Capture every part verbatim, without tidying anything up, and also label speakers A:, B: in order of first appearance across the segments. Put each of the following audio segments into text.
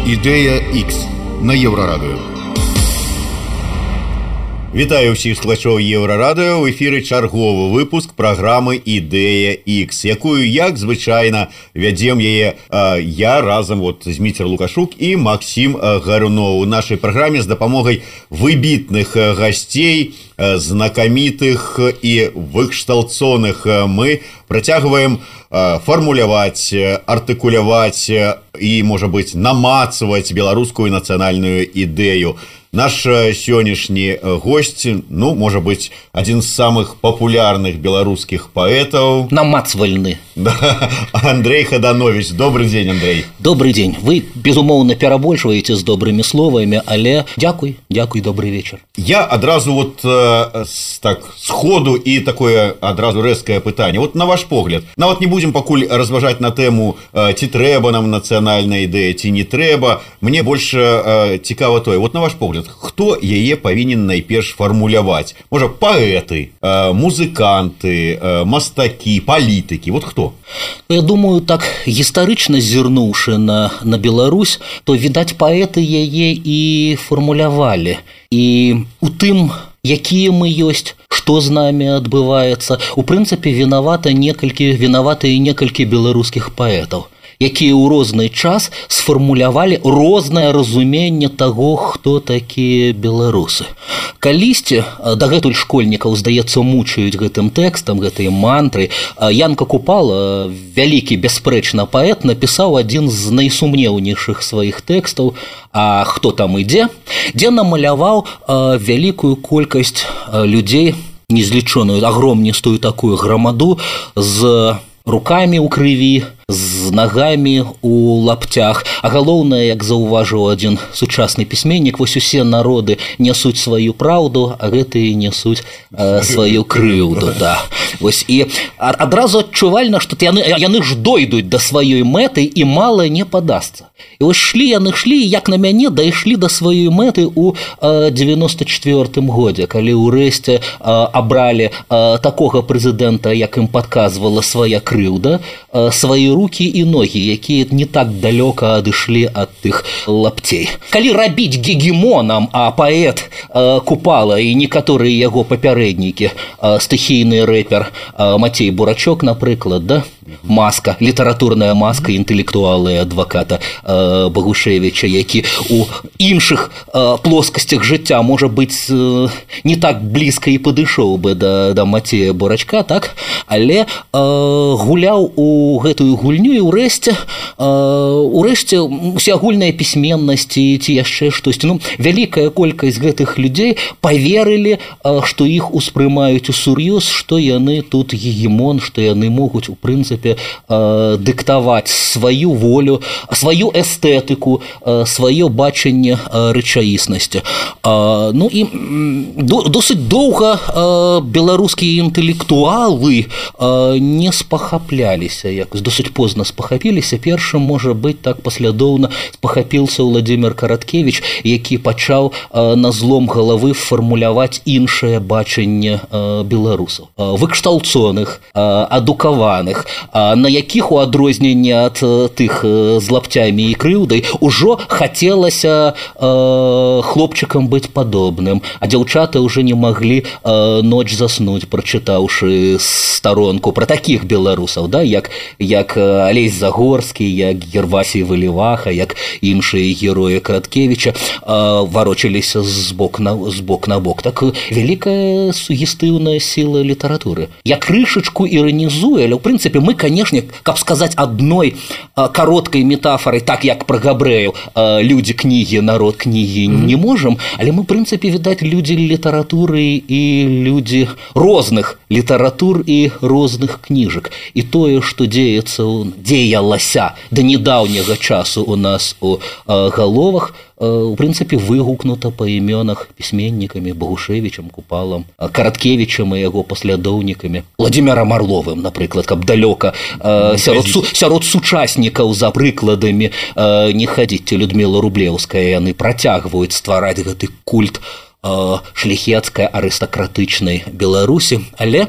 A: Ідэя Х на Еўрарадыё. Вітаю ўсіх слухачоў Еўрарадыё. В эфіры чарговы выпуск праграмы «Ідэя Х», якую, як звычайна, вядзем яе э, я разам вот, Зміцер Лукашук і Максім Гаруноў. У нашай праграме з дапамогай выбітных гасцей, э, знакамітых і выкшталцоных мы працягваем э, фармуляваць, артыкуляваць і, можа быць, намацаваць беларускую нацыянальную ідэю. Наш сённяшні гость, ну, можа быць, адзін з самых папулярных беларускіх паэтаў.
B: Намацвальны.
A: Да, Андрей Хаданович. Добрый день, Андрей.
B: Добрый день. Вы, безумоўна, перабольшваеце з добрымі словамі, але дзякуй, дзякуй, добрый вечар.
A: Я адразу вот э, так сходу і такое адразу рэзкае пытанне. Вот на ваш погляд, нават не будзем пакуль разважаць на тэму, э, ці трэба нам нацыянальная ідэя, ці не трэба. Мне больш э, цікава тое. Вот на ваш погляд, хто яе павінен найперш фармуляваць? Можа, паэты, э, музыканты, э, мастакі, палітыкі. Вот хто?
B: Я думаю, так гістарычна зірнуўшы на, на Беларусь, то, відаць, паэты яе і фармулявалі. І у тым, якія мы ёсць, што з намі адбываецца, у прынцыпе, вінавата некалькі, вінаватыя некалькі беларускіх паэтаў, якія ў розны час сфармулявалі рознае разуменне таго, хто такія беларусы. Калісьці, дагэтуль школьнікаў, здаецца, мучаюць гэтым тэкстам, гэтай мантрай, Янка Купала, вялікі бясспрэчна паэт, напісаў адзін з найсумнеўнейшых сваіх тэкстаў «А хто там ідзе?», дзе намаляваў вялікую колькасць людзей, незлічоную, агромністую такую грамаду з рукамі ў крыві, з нагамі у лаптях. А галоўнае, як заўважыў адзін сучасны пісьменнік, вось усе народы нясуць сваю праўду, а гэтыя нясуць э, сваю крыўду. Да. Вось, і адразу адчувальна, што яны, яны ж дойдуць да сваёй мэты і мала не падасца. І вось шлі яны шлі, як на мяне, дайшлі да сваёй мэты ў э, девяносто четвёртым годзе, калі ўрэшце э, абралі э, такога прэзідэнта, як ім падказвала свая крыўда, э, свае рукі і ногі, якія не так далёка адышлі ад тых лапцей. Калі рабіць гегемонам, а паэт э, Купала і некаторыя яго папярэднікі, э, стыхійны рэпер э, Мацей Бурачок, напрыклад, да? Маска, літаратурная маска інтэлектуала і адваката э, Багушевіча, які у іншых э, плоскасцях жыцця, можа быць, э, не так блізка і падышоў бы да, да Мацея Бурачка, так? Але э, гуляў у гэтую гульню і ўрэшце, э, ўрэшце усеагульная пісьменнасць ці яшчэ штосьці. Ну, вялікая колькасць гэтых людзей паверылі, э, што іх успрымаюць усур'ёз, што яны тут гегемон, што яны могуць, у прынцыпе, Э, дыктаваць сваю волю, сваю эстэтыку, э, сваё бачанне э, рэчаіснасці. Э, ну і до, досыць доўга э, беларускія інтэлектуалы э, не спахапляліся, як досыць позна спахапіліся. Першым, можа быць, так паслядоўна спахапіўся Владзімір Караткевіч, які пачаў э, на злом галавы фармуляваць іншае бачанне э, беларусаў. Э, выкшталцоных, э, адукаваных, на якіх у адрозненне ад тых з лапцямі і крыўдай ужо хацелася э, хлопчыкам быць падобным, а дзяўчаты ўжо не маглі э, ноч заснуць, прачытаўшы старонку пра такіх беларусаў, да, як, як Алесь Загорскі, як Гервасій Валіваха, як іншыя героі Караткевіча э, варочаліся з бок на, з бок на бок. Так вялікая сугестыўная сіла літаратуры. Я крышачку іранізую, але ў прынцыпе мы, конечно, каб сказаць адной а, кароткай метафорай, так як пра габрэяў, а, людзі кнігі, народ кнігі mm-hmm. не можам, але мы, в прынцыпе, відаць, людзі літаратуры і людзі розных літаратур і розных кніжак. І тое, што дзеецца, дзеялася да недаўняга часу у нас у а, галовах, у прынцыпе, выгукнута па імёнах пісьменнікамі Багушевічам, Купалам, Караткевічам і яго паслядоўнікамі, Владзімірам Арловым, напрыклад, каб далёка э, сярод, су, сярод сучаснікаў за прыкладамі э, не хадзіць. Людміла Рублеўская, яны працягваюць ствараць гэты культ э, шляхецкай арыстакратычнай Беларусі, але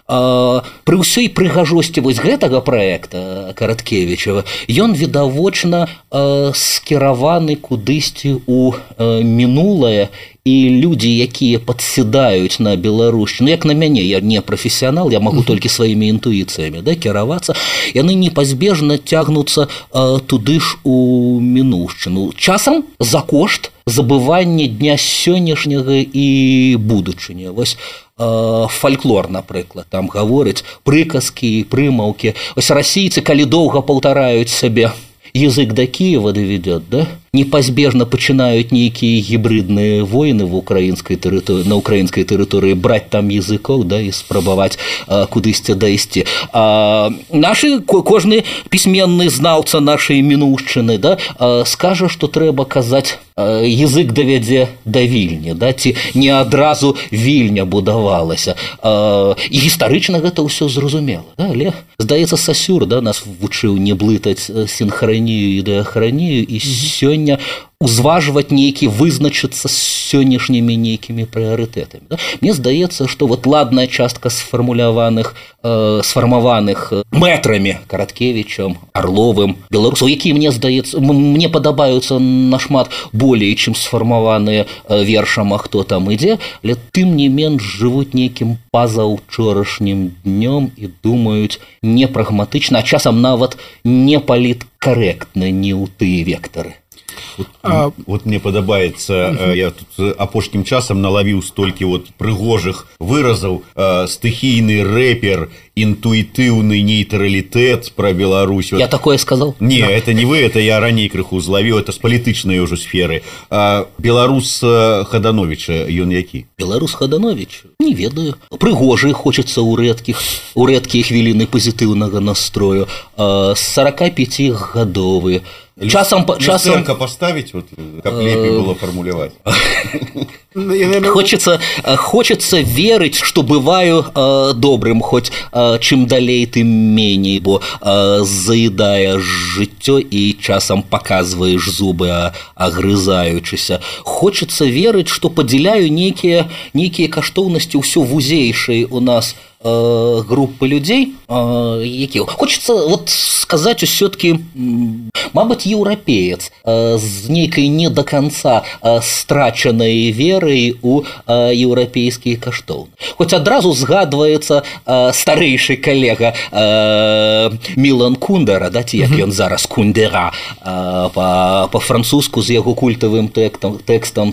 B: пры ўсёй прыгажосці вось гэтага праекта Караткевічева ён відавочна скіраваны кудысьці ў мінулае, і людзі, якія падсядаюць на беларушчыну, як на мяне, я не прафесіянал, я магу толькі сваімі інтуіцыямі да, кіравацца, яны непазбежна цягнуцца туды ж у мінуўшчыну. Часам за кошт забывання дня сённяшняга і будучыні. Вось фальклор, напрыклад, там гавораць прыказкі, прымаўкі. Вось расійцы, калі доўга паўтараюць сабе язык до Киева доведет, да? Непазбежна пачынаюць нейкія гібридныя войны в украинской территории, на украинской территории, брать там языков, да, и спрабаваць а, кудысьці дайсці. А наши, кожны пісьменны знаўца нашай мінуўшчыны, да, а, скажа, што трэба казаць, а, язык давядзе да Вільні, да, ці не адразу Вільня будавалася. А, і гістарычна гэта ўсё зразумела, да, але, здаецца, Сасюр, да, нас вучыў не блытаць сінхранію і дыахранію, і сёння узважваць нейкі, вызначыцца з сённяшнімі нейкімі прыярытэтамі. Да? Мне здаецца, што вот ладная частка сфармуляваных, э, сфармаваных мэтрамі Караткевічам, Арловым, беларусаў, якія, мне здаецца, мне падабаюцца нашмат болей, чым сфармаваныя вершам, а хто там ідзе, але тым не менш жывуць нейкім пазаўчорашнім днём і думаюць не прагматычна, а часам нават не паліткарэктна, не ў тыя вектары.
A: Вот, а... вот мне падабаецца, угу. Я тут апошнім часам налавіў столькі вот прыгожых выразаў, э, стыхійны рэпер, интуитивный нейтралитет про Беларусь.
B: Я вот. Такое сказал?
A: Не, да. Это не вы, это я ранее крыху зловил, это с политичной уже сферы. А Беларус Хадановича, ён які?
B: Беларус Хаданович? Не ведаю. Прыгожий хочется у редких, у редкие хвилины позитивного настрою. сорокапятигадовый. Часом, часом...
A: поставить, вот, как лепей было формулировать.
B: Хочется, хочется верить, что бываю э, добрым, хоть э, чым далей, тым меней, бо э, заедаешь жыццё и часом показываешь зубы, агрызаючыся. Хочется верить, что поделяю некие, некие каштоўнасці ўсё вузейшай у нас э, группы людей, э, які... Хочется вот сказать, все-таки, мабыць, еўрапеец э, з нейкай не до конца э, страчанай веры у э, еўрапейскія каштоўны. Хоць адразу згадваецца э, старэйшы калега э, Мілан Кундера, да, ці як ён зараз Кундера, э, па-французску з яго культавым тэкстам, тэкстам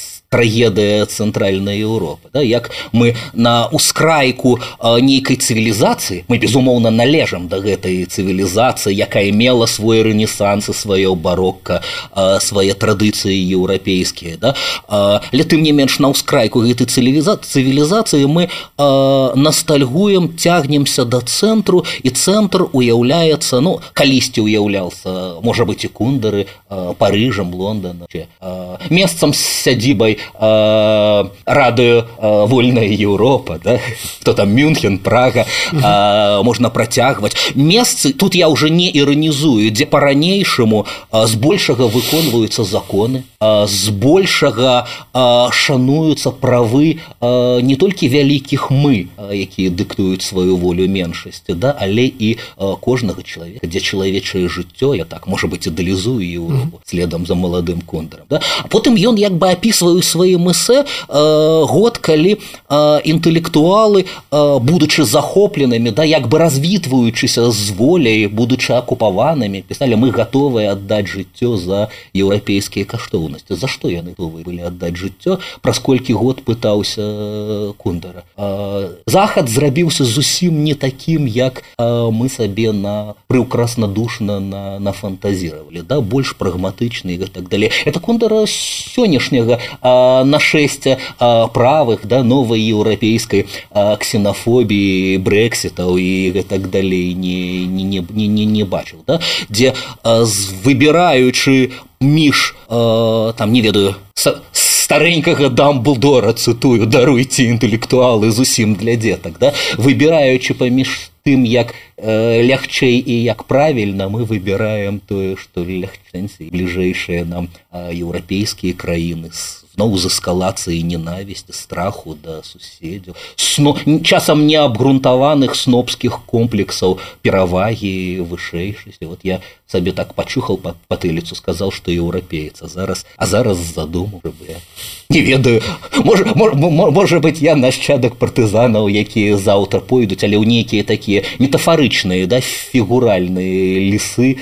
B: трагедыя цэнтральнай Еўропы, да, як мы на ускрайку э, нейкай цывілізацыі, мы безумоўна належам да гэтай цывілізацыі, якая мела свой рэнесанс і сваё барокка, э, свае традыцыі еўрапейскія, да, э, але тым не менш на ўскрайку гэтай цывілізацыі мы э, ностальгуем, цягнемся да цэнтру, і цэнтр уяўляецца, ну, калісьці уяўляўся, можа быць, і Кундары, э, Парыжам, Лонданам, э, месцам з сядзібай Э, радыё э, вольная Европа, да? Кто там, Мюнхен, Прага, э, можна працягваць. Месцы, тут я уже не іранізую, дзе па-ранейшаму э, збольшага выконваюцца законы, э, збольшага э, шануюцца правы э, не толькі вялікіх мы, э, якія дыктуюць сваю волю меншасці, да? Але і э, кожнага чалавека, дзе чалавечае жыццё, я так, можа быць, ідэалізую Еўропу следам за маладым Кундерам, да? А потым ён як бы апісвае сваім эсэ э, год, калі э, інтэлектуалы, э, будучы захопленымі, да, як бы развітваючыся з воляй, будучы акупаванымі, пісалі, мы гатовыя аддаць жыццё за еўрапейскія каштоўнасці. За што яны гатовыя былі аддаць жыццё? Праз колькі год пытаўся Кундера. Э, Захад зрабіўся зусім не такім, як э, мы сабе на прыўкраснадушна на, нафантазіравалі, да, больш прагматычны і так далей. Это Кундера сённяшняга нашэсця правых, да, новай еўрапейскай ксенафобіі, брэксітаў і так далей не, не, не, не, не бачыў, да? Дзе выбіраючы між, там, не ведаю, старенькага Дамблдора, цытую, даруйце, інтэлектуалы зусім для дзетак, да? Выбіраючы паміж тым, як э, лягчэй і як правільна, мы выбіраем тое, што лягчэй, бліжэйшыя нам э, еўрапейскія краіны з зноў з эскалацыяй ненавісці, страху да суседзяў, сно, часам неабгрунтаваных снобскіх комплексаў перавагі, вышэйшасці. Вот я сабе так пачухаў па патыліцу, сказаў, што еўрапеец, а зараз, а зараз задумаў, я не ведаю, можа, можа, можа быць, я нашчадак партызанаў, якія заўтра пойдуць, але ў нейкія такія метафарычныя, да, фігуральныя лесы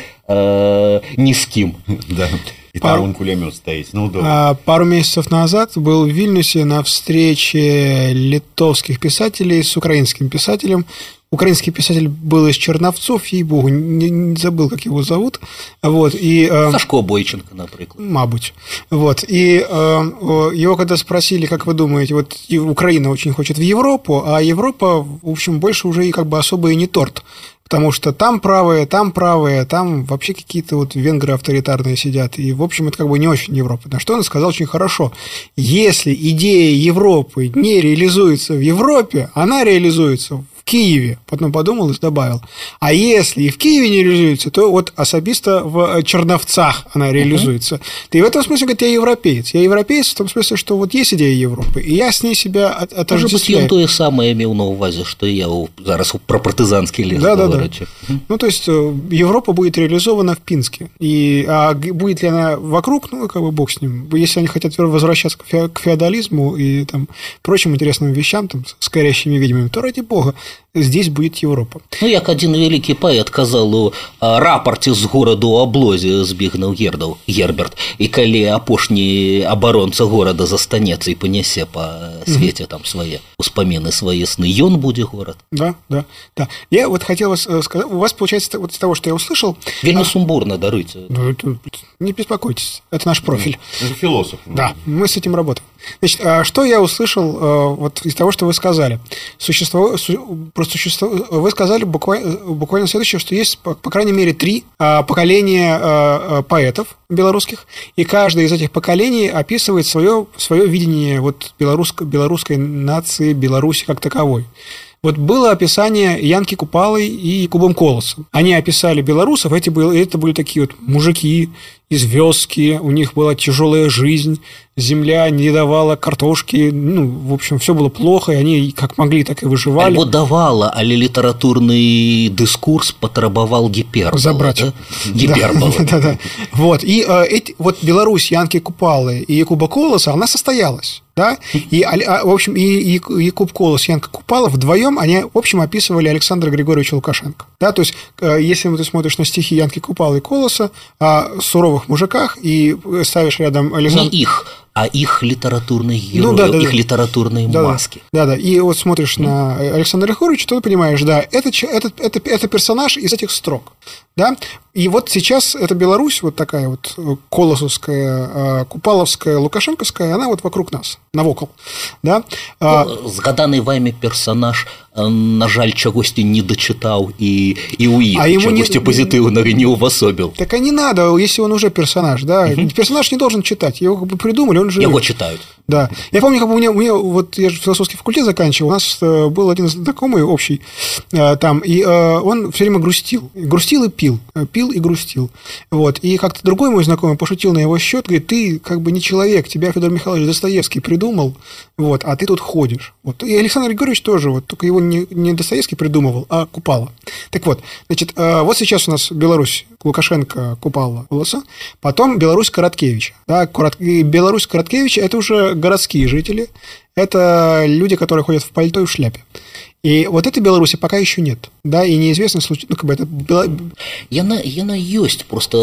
B: э, ні з кім.
A: Да. И пару, там кулемет стоит. Ну,
C: а, пару месяцев назад был в Вильнюсе на встрече литовских писателей с украинским писателем. Украинский писатель был из Черновцов, ей-богу, не, не забыл, как его зовут. Вот, и, э,
B: Сашко Бойченко, например.
C: Мабуть. Вот, и э, его когда спросили, как вы думаете, вот Украина очень хочет в Европу, а Европа, в общем, больше уже и как бы особо и не торт. Потому что там правые, там правые, там вообще какие-то вот венгры авторитарные сидят. И, в общем, это как бы не очень Европа. На что он сказал очень хорошо. Если идея Европы не реализуется в Европе, она реализуется в Киеве. Потом подумал и добавил. А если и в Киеве не реализуется, то вот особисто в Черновцах она реализуется. Uh-huh. И в этом смысле, говорит, я европеец. Я европеец в том смысле, что вот есть идея Европы, и я с ней себя отождествляю.
B: Может быть, ён тое самае меў на увазе, что я зараз про партизанский лес
C: да,
B: говорю.
C: Да, да. Ну, то есть, Европа будет реализована в Пинске. И, а будет ли она вокруг, ну, как бы бог с ним. Если они хотят возвращаться к феодализму и там, прочим интересным вещам, там, с горящими ведьмами, то, ради бога, здесь будет Европа.
B: Ну, як один вялікі паэт казал у рапорце з гораду у аблозе збегнуў Гердаў, Герберт, і калі апошні абаронца горада застанецца і панясе па свеце там свае успаміны, свае сны, ён будзе горад.
C: Да, да, да. Я вот хотел вас сказать, у вас получается вот с того, что я услышал...
B: Вельмі сумбурно, даруйте.
C: Ну, это, не беспокойтесь, это наш профиль.
A: Это философ.
C: Да, мы с этим работаем. Значит, что я услышал вот из того, что вы сказали? Существо, про существо, вы сказали буквально, буквально следующее, что есть, по, по крайней мере, три поколения поэтов белорусских, и каждое из этих поколений описывает свое, свое видение вот белорусской, белорусской нации, Беларуси как таковой. Вот было описание Янки Купалой и Якубом Колосом. Они описали белорусов, эти были, это были такие вот мужики из вёски, у них была тяжелая жизнь, земля не давала картошки, ну, в общем, все было плохо, и они как могли, так и выживали.
B: Альбо давала, але литературный дискурс потребовал гиперболы.
C: Забрать.
B: Да? Гиперболы.
C: Да, да, да. Вот, и э, эти, вот Беларусь Янки Купалы и Якуба Колоса, она состоялась. Да? И, в общем, и, и Якуб Колос, Янка Купала вдвоем, они, в общем, описывали Александра Григорьевича Лукашенко. Да? То есть, если ты смотришь на стихи Янки Купала и Колоса о суровых мужиках и ставишь рядом Александра...
B: Не их, а их литературные герои,
C: ну, да, да,
B: их
C: да.
B: литературные
C: да,
B: маски.
C: Да, да, и вот смотришь mm. на Александра Григорьевича, то ты понимаешь, да, это, это, это, это персонаж из этих строк. Да? И вот сейчас эта Беларусь, вот такая вот колосовская, купаловская, лукашенковская, она вот вокруг нас, навокал. Да?
B: Ну, згаданый вами персонаж, на жаль, чагосьці не дачытаў і, і ў іх а чагосьці не... пазітыўнага не ўвасобіл.
C: Так а не надо, если он уже персонаж, да. Угу. Персонаж не должен читать, его как бы придумали, он же...
B: Его читают.
C: Да. Я помню, как бы у меня, у меня, вот я же философский факультет заканчивал, у нас был один знакомый общий там, и он все время грустил. Грустил и пил. Пил и грустил. Вот. И как-то другой мой знакомый пошутил на его счет, говорит, ты как бы не человек, тебя Федор Михайлович Достоевский придумал, вот, а ты тут ходишь. Вот. И Александр Григорьевич тоже, вот, только его не, не Достоевский придумывал, а Купала. Так вот, значит, вот сейчас у нас Беларусь, Лукашенко, Купала, Колоса, потом Беларусь Короткевича. Да, Корот... Беларусь Короткевича – это уже городские жители, это люди, которые ходят в пальто и в шляпе. И вот этой Беларуси пока еще нет, да, и неизвестно случай, ну как бы это Бела...
B: яна яна ёсць, просто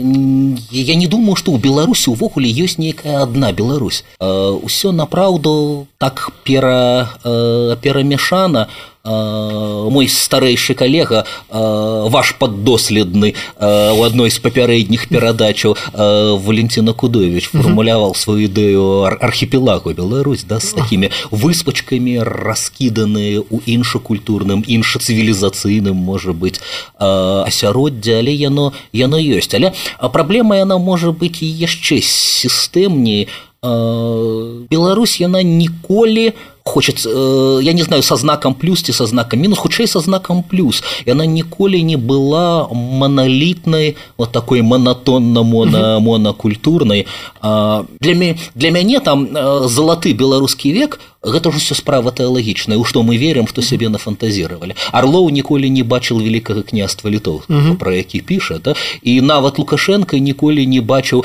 B: я не думаю, что у Беларусі увогуле ёсць нейкая одна Беларусь. Усё направду так пера перамешана. Мой старэйшы калега, ваш паддоследны у адной з папярэдніх перадачаў Валентина Кудович фармуляваў сваю ідэю архіпелагу Беларусь, да, з такімі выспачкамі, раскіданыя ў іншакультурным, іншацывілізацыйным, можа быць, асяроддзе, але яно яно ёсць. Але праблема яна можа быць і яшчэ сістэмней. Беларусь яна ніколі хочется, я не знаю, со знаком плюс ці со знаком мінус, хутчэй со знаком плюс. Яна ніколі не была монолітнай, вот такой монотонна монокультурнай. Для мяне, для мяне там залаты беларускі век гэта ж усё справа тэалагічная, у што мы верым, што сябе нафантазіравалі. Арлоў ніколі не бачыў вялікага княства літоўскага, пра які піша, да? І нават Лукашенко ніколі не бачыў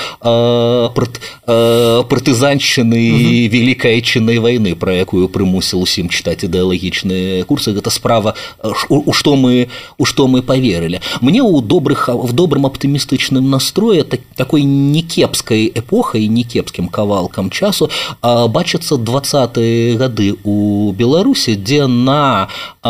B: партызаншчыны вялікай айчыннай вайны, пра якую прымусіў усім чытаць ідэалагічныя курсы. Гэта справа, у што мы, у што мы паверылі. Мне ў добрых, в добрым аптымістычным настрое так, такой некепскай эпохай, некепскім кавалкам часу бачыцца двадцатыя гады у Беларусі, дзе на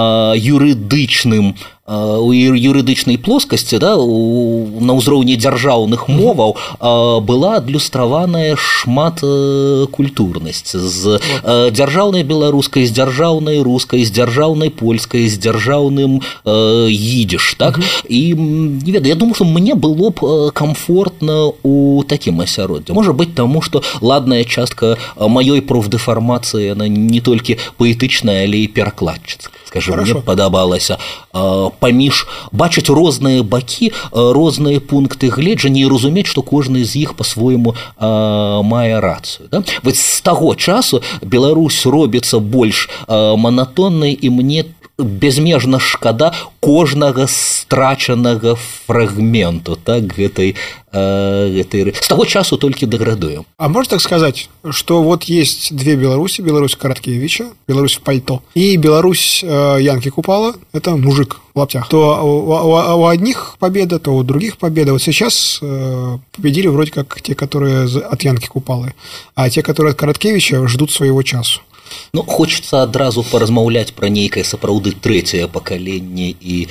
B: юрыдычным у юрыдычнай плоскасці, да, у, на ўзроўні дзяржаўных моваў была адлюстраваная шмат культурнасць з дзяржаўнай беларускай, з дзяржаўнай рускай, з дзяржаўнай польскай, з дзяржаўным йідзіш, так? І не ведаю, я думаю, што мне было б комфортна у такім асяроддзі. Можа быць, таму што ладная частка маёй профдэфармацыі, яна не толькі паэтычная, але і перакладчыцкая. Скажем, мне падабалася паміж бачыць розныя бакі, розныя пункты гледжання і разумець, што кожны з іх па-свойму мае рацыю. Да? Вось з таго часу Беларусь робіцца больш манатоннай, і мне безмежна шкада кожнага страчанага фрагменту, так, гэтай, гэтай... С того часу только деградуем.
C: А можно так сказать, что вот есть две Беларуси: Беларусь Короткевича, Беларусь в пальто, и Беларусь Янки Купала, это мужик в лаптях. То у, у, у одних победа, то у других победа. Вот сейчас победили вроде как те, которые от Янки Купалы, а те, которые от Короткевича, ждут своего часу.
B: Ну, хочется адразу паразмаўляць пра нейкае сапраўды трэцяе пакаленне і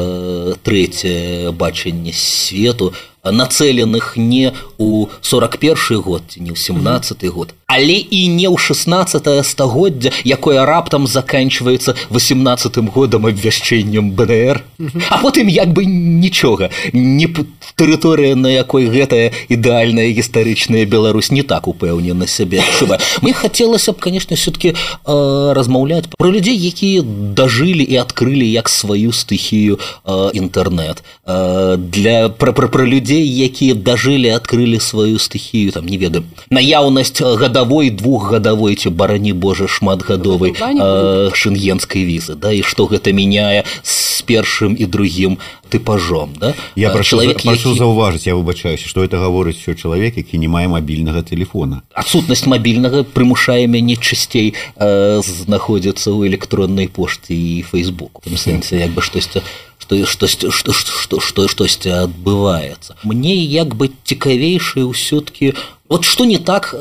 B: э, трэцяе бачанне свету, нацеленых не ў сорок першы год, не ў семнадцаты год, але і не ў шестнадцатае стагоддзя, якое раптам заканчваецца восемнадцатым годам абвяшчэннем бэ дэ эр, а потым як бы нічога, не тэрыторыя, на якой гэтая ідэальная гістарычная Беларусь не так упэўнена сябе адчувае. Мне хацелася б, конечно, все-таки э, размаўляць пра людзей, якія дажылі і адкрылі як сваю стыхію э, інтэрнэт, э, для пра, пра, пра людзей, якія дажылі, адкрылі сваю стыхію, там, не ведаю, наяўнасць гадавой, двухгадавой, ці, барані Божа, шматгадовай э, шэнгенскай візы, да, і што гэта мяняе з першым і другім тыпажом, да?
A: Я прашу,
B: Чалавек,
A: прашу
B: які...
A: заўважыць, я выбачаюся, што это гаворыць усё чалавек, які не мае мабільнага тэлефона.
B: Адсутнасць мабільнага прымушае мяне часцей э, знаходзіцца ў электроннай пошце і фейсбуку. В сэнсе, як бы штосьці штосьці што, што, што, штосьці адбываецца. Мне як бы цікавейшае ўсё-таки... Вот что не так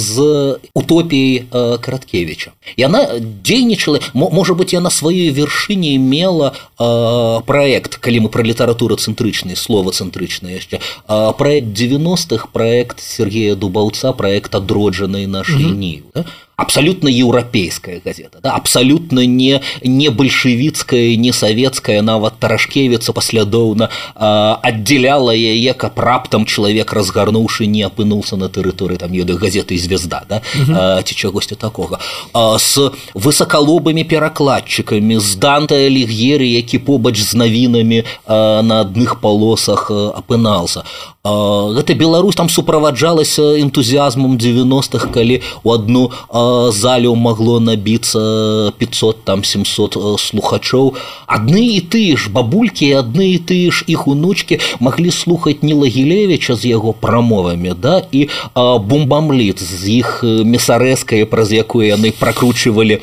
B: з утопіяй Караткевича. Яна дзейнічала, можа быць, яна сваёй вяршыні мела праект, калі мы пра літаратурацэнтрычны, словацэнтрычны яшчэ, праект девяностых, праект Сергея Дубаўца, праект адроджанай нашай нівы. Да? Абсолютно еўрапейская газета, да? Абсолютно не, не бальшавіцкая, не савецкая, нават Тарашкевіца паслядоўна аддзяляла яе, каб раптам чалавек, разгарнуўшы, не апынуўся на тэрыторыі там ведаю газеты «Звезда», да? uh-huh. ці чагосьці такога. З высакалобымі перакладчыкамі, з Данте Аліг'ері, які побач з навінамі на адных палосах апынаўся. Гэта Беларусь там суправаджалася энтузіазмам девяностых, калі у одну залю магло набіцца пятьсот, там семьсот слухачоў. Адны і тыя ж бабулькі, адны і тыя ж іх унучкі маглі слухаць Ніла Гілевіча з яго прамовамі, да, і Бумбамліт з іх месарэскай, праз якую яны пракручвалі,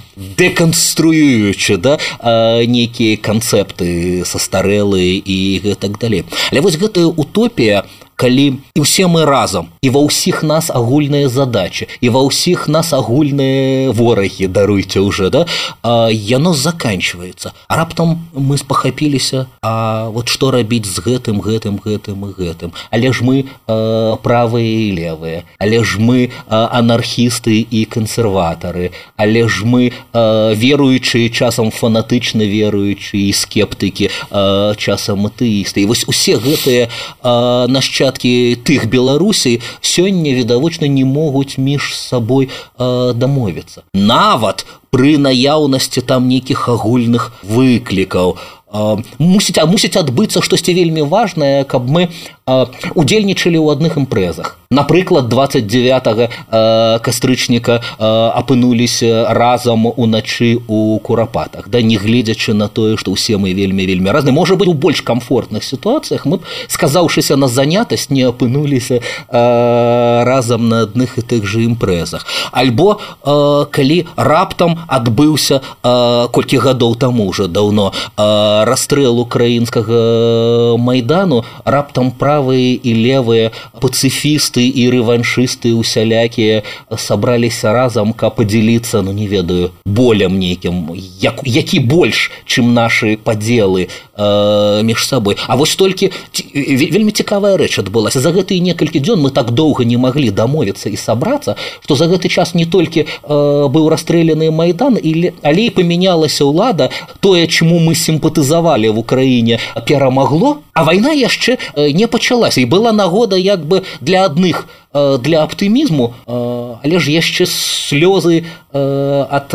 B: дэканструюючы, да, нейкія канцэпты састарэлыя і так далей. Але вось гэтая утопія, калі і ўсе мы разам, і ва ўсіх нас агульныя задачы, і ва ўсіх нас агульныя ворагі, даруйце ўжо, да, яно заканчваецца. А раптам мы спахапіліся, а вот што рабіць з гэтым, гэтым, гэтым і гэтым. Але ж мы а, правыя і левыя, але ж мы а, анархісты і кансерватары, але ж мы а, веруючыя, часам фанатычна веруючыя і скептыкі, а, часам атэісты. І вось усе гэтыя а, наш час нашчадкі тых Беларусей сёння відавочна не могуць між сабой э, дамовіцца. Нават пры наяўнасці там нейкіх агульных выклікаў мусіць, а мусіць адбыцца штосьці вельмі важнае, каб мы удзельнічалі ў адных імпрэзах. Напрыклад, двадцать девятого кастрычніка апынуліся разам уначы ў Курапатах, да, не гледзячы на тое, што ўсе мы вельмі вельмі разныя. Можа быць, у больш камфортных сітуацыях мы б, сказаўшыся на занятасць, не апынуліся разам на адных і тых жа імпрэзах. Альбо калі раптам адбыўся колькі гадоў таму ўжо даўно расстрэл украінскага майдану, раптам правыя і левыя пацыфісты і рэваншысты усялякія сабраліся разам, каб падзяліцца, ну не ведаю, болем нейкім, як, які больш, чым нашы падзелы э, між сабой. А вось толькі вельмі цікавая рэч адбылася. За гэтыя некалькі дзён мы так доўга не маглі дамовіцца і сабрацца, што за гэты час не толькі э, быў расстрэляны майдан, але і памянялася ўлада, тое, чаму мы сімпатызавалі в Украіне, перамагло, а вайна яшчэ не пачалася. І была нагода як бы для адных для аптымізму, але ж яшчэ слёзы ад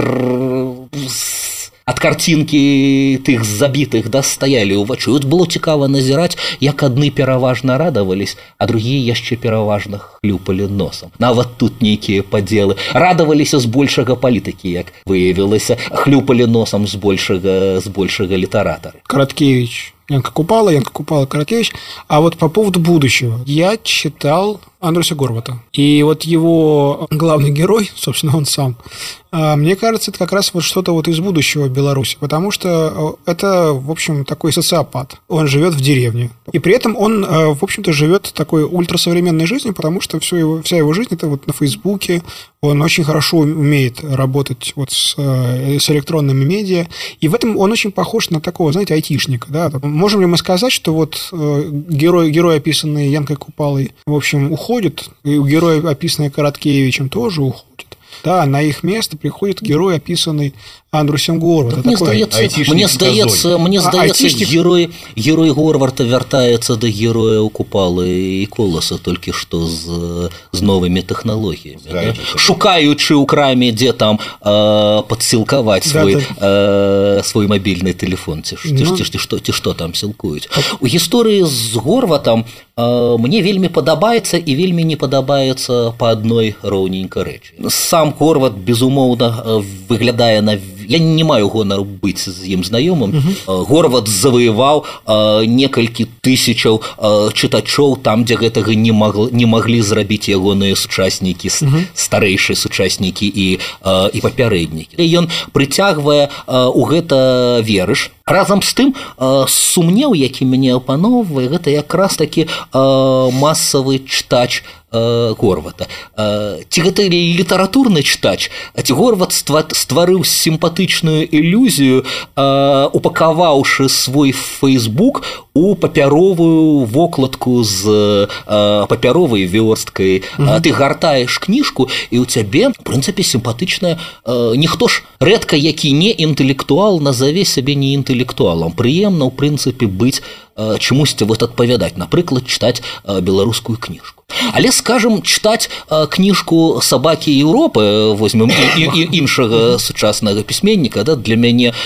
B: ад карцінкі тых забітых, да, стаялі ў вачы. От было цікава назіраць, як адны пераважна радавались, а другія яшчэ пераважна хлюпалі носам. Нават тут нейкія падзелы. Радаваліся з большага палітыкі, як выявілася, хлюпалі носам з большага, з большага літаратары.
C: Короткевич, Янка Купала, Янка Купала, Короткевич. А вот по поводу будущего. Я читал Андруся Горвата. И вот его главный герой, собственно, он сам, мне кажется, это как раз вот что-то вот из будущего Беларуси, потому что это, в общем, такой социопат. Он живет в деревне. И при этом он, в общем-то, живет такой ультрасовременной жизнью, потому что все его, вся его жизнь это вот на Фейсбуке. Он очень хорошо умеет работать вот с, с электронными медиа. И в этом он очень похож на такого, знаете, айтишника. Да? Можем ли мы сказать, что вот герой, герой описанный Янкой Купалой, в общем, уходит, и герой, описанный Короткевичем, тоже уходит. Да, на их место приходит герой, описанный Андрусем Горвата.
B: Мне здаецца, мне здаецца, мне здаецца, айтишник... герой, герой Горвата вяртаецца да героя Купалы і Коласа толькі што з, з новымі тэхналогіямі. Да? Шукаючы ў краме, дзе там э, падсілкаваць свой, да, да. Э, свой мабільны тэлефон. Ці, ну... ці, ці, што, ці што там сілкуюць. У гісторыі з Горватам э, мне вельмі падабаецца і вельмі не падабаецца па адной роўненька рэчы. Сам Горват, безумоўна, выглядае на... Я не маю гонару быць з ім знаёмым. Uh-huh. Горват заваяваў некалькі тысячаў чытачоў там, дзе гэтага не, магл, не маглі зрабіць ягоныя сучаснікі, uh-huh. старэйшыя сучаснікі і, і папярэднікі. Ён прыцягвае ў гэта верыш. Разам з тым, сумнеў, які мяне апаноўвае, гэта якраз такі масавы чытач Горвата. Ці гэта літаратурны чытач, ці Горват стварыў сімпатычную ілюзію, упакаваўшы свой Фейсбук у папяровую вокладку з папяровай вёрсткай. Mm-hmm. Ты гартаеш кніжку, і ў цябе, в прынцыпе, сімпатычная. Ніхто ж рэдка, які не інтэлектуал, назаве сябе не інтэлектуалам. Прыемна, ў прынцыпе, быць чамусьці вот адпавядаць, напрыклад, чытаць беларускую кніжку. Але, скажем, чытаць кніжку «Сабакі Еўропы», возьмем і, і, іншага сучаснага пісьменніка, да, для мяне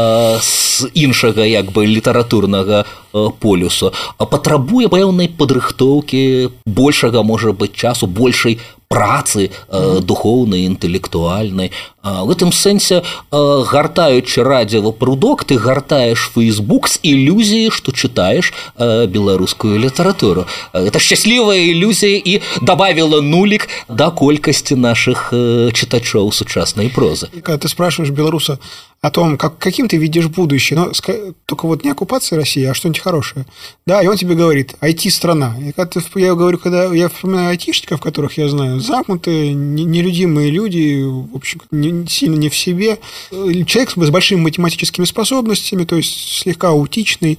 B: з іншага як бы літаратурнага полюсу патрабуе пэўнай падрыхтоўкі, большага, можа быць, часу, большай працы э, духоўнай, інтэлектуальнай. В гэтым сэнсе, э, гартаючы радзіва прудок, ты гартаеш Фейсбук з ілюзіяй, што чытаеш э, беларускую літаратуру. Это шчаслівая ілюзія і добавила нулік да колькасці наших э, чытачоў сучаснай прозы.
C: Когда ты спрашиваешь белоруса о том, как, каким ты видишь будущее, но только вот не оккупация России, а что-нибудь хорошее. Да, и он тебе говорит, ай ти-страна. И когда ты, я говорю, когда я вспоминаю айтишников, которых я знаю, замкнутые, нелюдимые люди, в общем, не, сильно не в себе. Человек с большими математическими способностями, то есть слегка аутичный,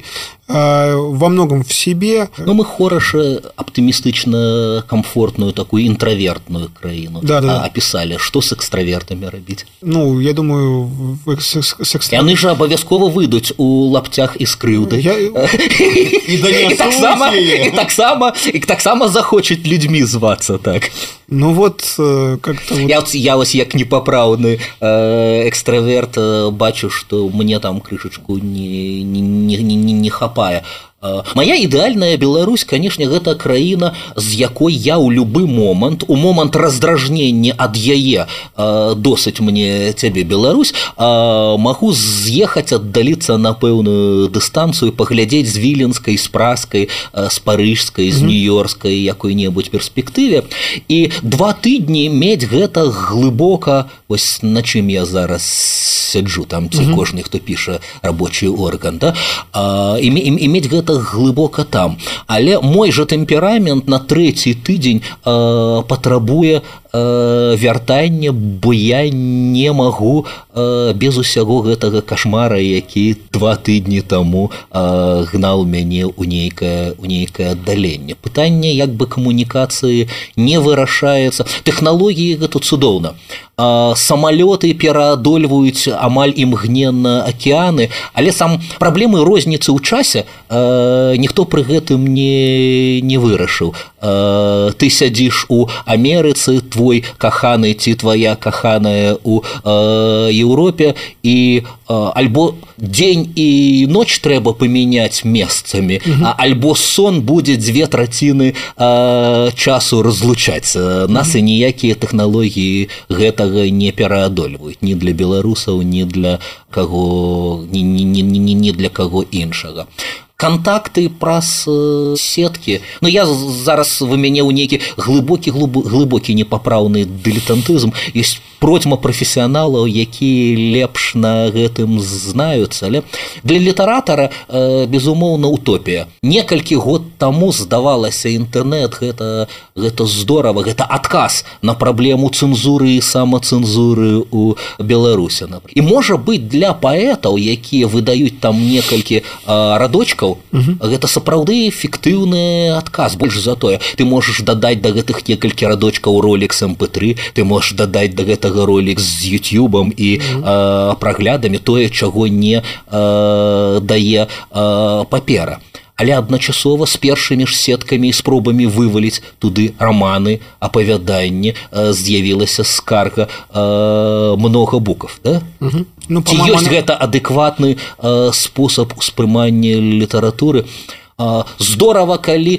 C: во многом в себе.
B: Но мы хорошо, оптимистично, комфортную, такую интровертную краину да, да. описали. Что с экстравертами робить?
C: Ну, я думаю, с секс.
B: Яны ж абавязкова выйдуць у лаптях і з крыўдай.
C: Я...
A: І
B: таксама і таксама захочуць людзьмі звацца так.
C: Ну вот как-то вот...
B: я, я вось як непапраўны э, экстраверт э, бачу, што мне там крышачку не, не, не, не, не хапае. Моя ідэальная Беларусь, канешне, гэта краіна, з якой я ў любы момант, у момант раздражнення ад яе досыць мне цябе Беларусь, магу з'ехаць, аддаліцца на пэўную дыстанцыю, паглядзець з віленскай, з праскай, з парыжскай, з нью-йоркскай якой-небудзь перспектыве, і два тыдні мець гэта глыбока, вось на чым я зараз сяджу, там ці кожны, хто піша рабочий орган, да? і, і, і мець гэта глыбока там. Але мой жа тэмперамент на трэці тыдзень э, патрабуе э, вяртання, бо я не магу э, без усяго гэтага кашмара, які два тыдні таму э, гнал мяне ў нейкае, ў нейкае аддаленне. Пытанне як бы камунікацыі не вырашаецца. Тэхналогіі гэта цудоўна. Э, самалёты пераадольваюць амаль імгненна акеаны, але сам праблемы розніцы ў часе э, ніхто пры гэтым не, не вырашыў. Э, ты сядзіш у Амерыцы, твой каханы ці твоя каханая у э, Еўропе, і э, альбо дзень і ноч трэба памяняць месцамі, а альбо сон будзе дзве траціны э, часу разлучаць. Нас і ніякія тэхналогіі гэтага не пераадольваюць ні для беларусаў, ні для каго, ні, ні, ні, ні, ні для каго іншага. Контакты праз э, сеткі. Ну я зараз вы мяне ў нейкі глыбокі глыбокі непапраўны дылетантызм. Ёсць процьма прафесіяналаў, якія лепш на гэтым знаюцца, але для літаратара э, безумоўна утопія. Некалькі год таму здавалася інтэрнэт гэта, гэта здорава, гэта адказ на праблему цэнзуры і самацэнзуры ў Беларусі. І можа быць для паэтаў, якія выдаюць там некалькі э, радочкаў, Uh-huh. гэта сапраўды эфектыўны адказ. Больш за тое, ты можаш дадаць да гэтых некалькі радочкаў ролік з эм пэ тры, ты можаш дадаць да гэтага ролік з ютубам і uh-huh. э, праглядамі, тое, чаго не э, дае э, папера. Але адначасова з першымі ж сеткамі і спробамі вываліць туды раманы, апавяданні, э, з'явілася скарга э, многа букв, да? Uh-huh. Ну, ці ёсць гэта адэкватны э, спосаб успрымання літаратуры? Э, здорава, калі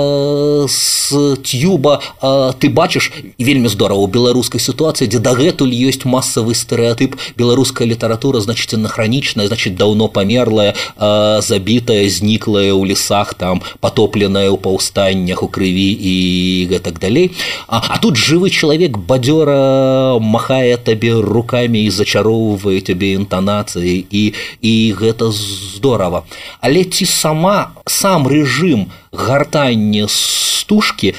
B: э, з тюба э, ты бачыш, вельмі здорава ў беларускай сітуацыі, дзе дагэтуль ёсць масавы стэрэатып: беларуская літаратура, значыць, анахранічная, значыць, даўно памерлая, э, забітая, зніклая ў лесах, там, патопленая ў паўстаннях, у крыві і гэтак далей. А, а тут жывы чалавек бадзёра махае табе рукамі і зачароўвае табе інтанацыі, і, і гэта здорава. Але ці сама сам рэжым гартання стужкі,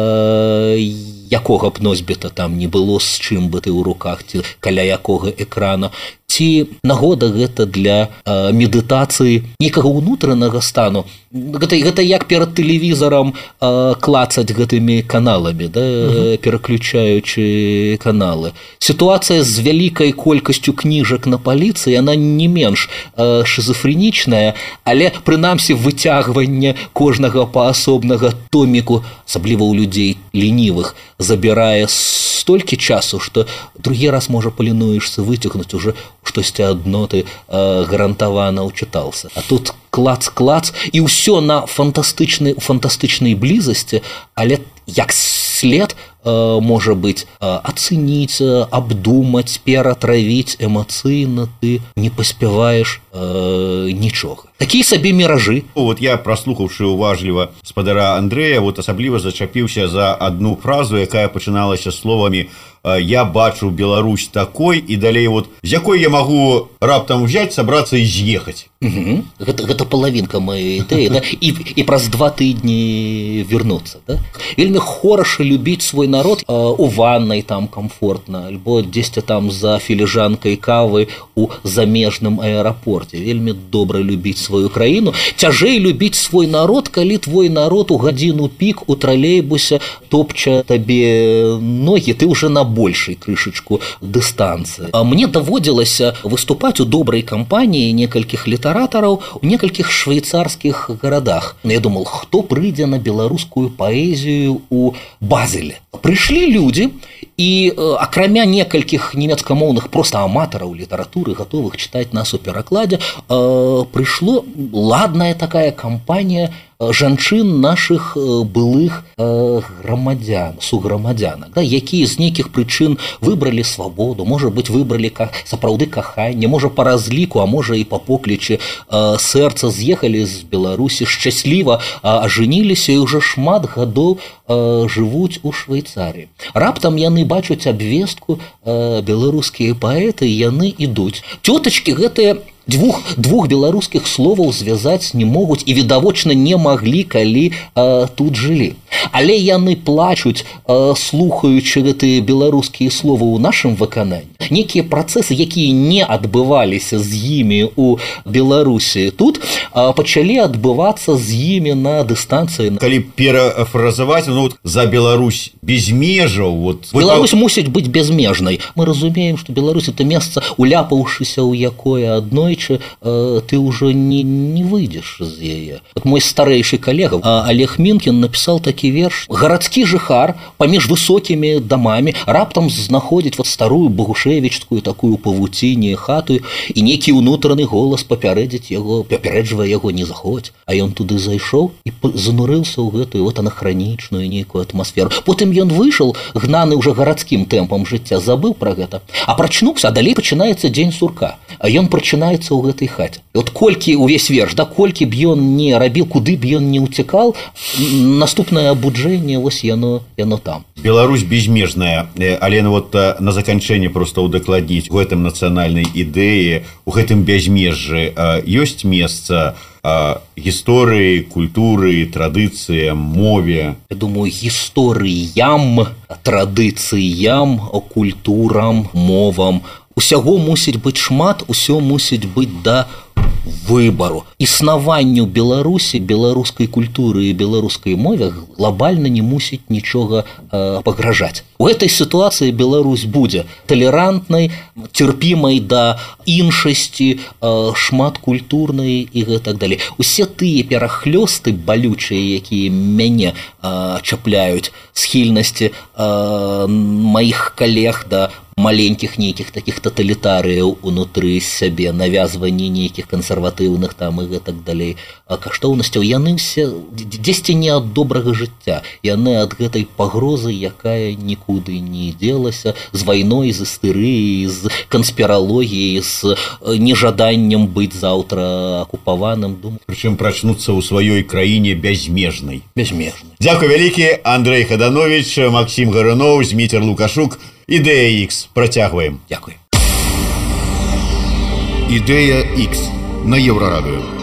B: э, якога б носьбіта там не было, з чым бы ты ў руках, ці каля якога экрана, ці нагода гэта для э, медытацыі нейкага ўнутранага стану. Гэта, гэта як перад тэлевізарам э, клацаць гэтымі каналамі, да, uh-huh. пераключаючы каналы. Сітуацыя з вялікай колькасцю кніжак на паліцы, яна не менш э, шизофренічная, але прынамсі выцягванне кожнага паасобнага томіку, асабліва ў людзей лінівых, забірае столькі часу, што другі раз, можа, палінуешся выцягнуць уже штосьці адно ты э, гарантавана ўчытался. А тут клац-клац, і ўсё на фантастычнай, фантастычнай блізасці, але як след, э, можа быць, э, ацэніць, абдумаць, ператравіць эмацыйна ты не паспяваеш э, нічога. Такія сабе міражы.
A: Вот я, праслухаўшы уважліва спадара Андрэя, вот асабліва зачапіўся за одну фразу, якая пачыналася словамі: я бачу Беларусь такой, і далей вот з якой я магу раптам взять, сабрацца і з'ехаць.
B: Угу. Гэта, гэта палавінка маёй ідэі, да? і, і праз два тыдні вернуцца. Да? Вельмі хораша любіць свой народ э, у ваннай там комфортна, альбо дзесьці там за філіжанкай кавы у замежным аэрапорце. Вельмі добра любіць сваю краіну. Цяжэй любіць свой народ, калі твой народ у гадзіну пік у тралейбусе топча табе ногі, ты уже на большай крышачку дыстанцыі. А мне даводзілася выступаць у добрай кампаніі некалькіх літаратараў у некалькіх швейцарскіх гарадах. Я думал, хто прыйдзе на беларускую паэзію у Базеле. Прыйшлі людзі, і акрамя некалькіх нямецкамоўных проста аматараў літаратуры, гатовых чытаць нас у перакладзе, прыйшло ладная такая кампанія жанчын нашых былых грамадзян, суграмадзянак, да, якія з нейкіх прычын выбралі свабоду, можа быць, выбралі сапраўды каханне, можа, па разліку, а можа і па поклічы сэрца з'ехалі з Беларусі, шчасліва ажаніліся і ўжо шмат гадоў жывуць у Швейцарыі. Раптам яны бачаць абвестку, беларускія паэты, яны ідуць. Цётачкі гэтыя Двух, двух беларускіх словаў звязаць не могуць і відавочна не маглі, калі э, тут жылі. Але яны плачуць, э, слухаючы гэтыя беларускія словы ў нашым выкананні. Некія працэсы, якія не адбываліся з імі ў Беларусі тут, э, пачалі адбывацца з імі на дыстанцыі.
A: Калі перафразаваць, ну, вот, за Беларусь без межаў... Вот...
B: Беларусь мусіць быць безмежнай. Мы разумеем, што Беларусь – это месца, уляпаўшыся ў якое адной, ты уже не, не выйдешь из яе. Вот мой старейший коллега Олег Минкин написал такі верш. Гарадскі жыхар паміж высокімі дамамі раптам знаходзіць вот старую багушевічскую такую павуцінне хату, і нейкі ўнутраны голас папярэдзіць яго, папярэджвае яго не заходзь. А ён туды зайшоў і занурыўся ў гэтую вот анахранічную нейкую атмасферу. Потым ён выйшаў, гнаны уже гарадскім тэмпам жыцця, забыў пра гэта, а прачнуўся, а далей пачынаецца дзень сурка. А ён прачынаецца у гэтай хаце. Вот колькі увесь верш, да колькі б ён не рабіў, куды б ён не ўцякал, наступнае абуджэнне, вось яно, яно там.
A: Беларусь безмежная, але вот на заканчэнне просто удакладніць, у гэтым нацыянальнай ідэі, у гэтым бязмежжы ёсць месца гісторыі, культуры, традыцыям, мове.
B: Я думаю, гісторыям, традыцыям, культурам, мовам. Усяго мусіць быць шмат, усё мусіць быць да выбару. Існаванню Беларусі, беларускай культуры і беларускай мове глобальна не мусіць нічога э, пагражаць. У гэтай сітуацыі Беларусь будзе талерантнай, цярпімай да іншасці, э, шматкультурнай і гэтак далей. Усе тыя перахлёсты балючыя, якія мяне э, чапляюць, схільнасці э, маіх калег да маленькіх нейкіх такіх таталітарыяў унутры сябе, навязванні нейкіх кансерватыўных там і гэтак далей каштоўнасцяў, яны все дзесьці не ад добрага жыцця, яны ад гэтай пагрозы, якая нікуды не дзелася, з вайной, з істэрыяй, з канспіралогіяй, з нежаданнем быць заўтра акупаваным. Думаю,
A: прычым прачнуцца ў сваёй краіне бязмежнай.
B: Бязмежнай.
A: Дзякуй вялікі, Андрэй Хаданович, Максім Гаруноў, Зміцер Лукашук. Ідэя Х. Працягваем.
B: Дякуй.
A: Ідэя Х на Еўрарадыё.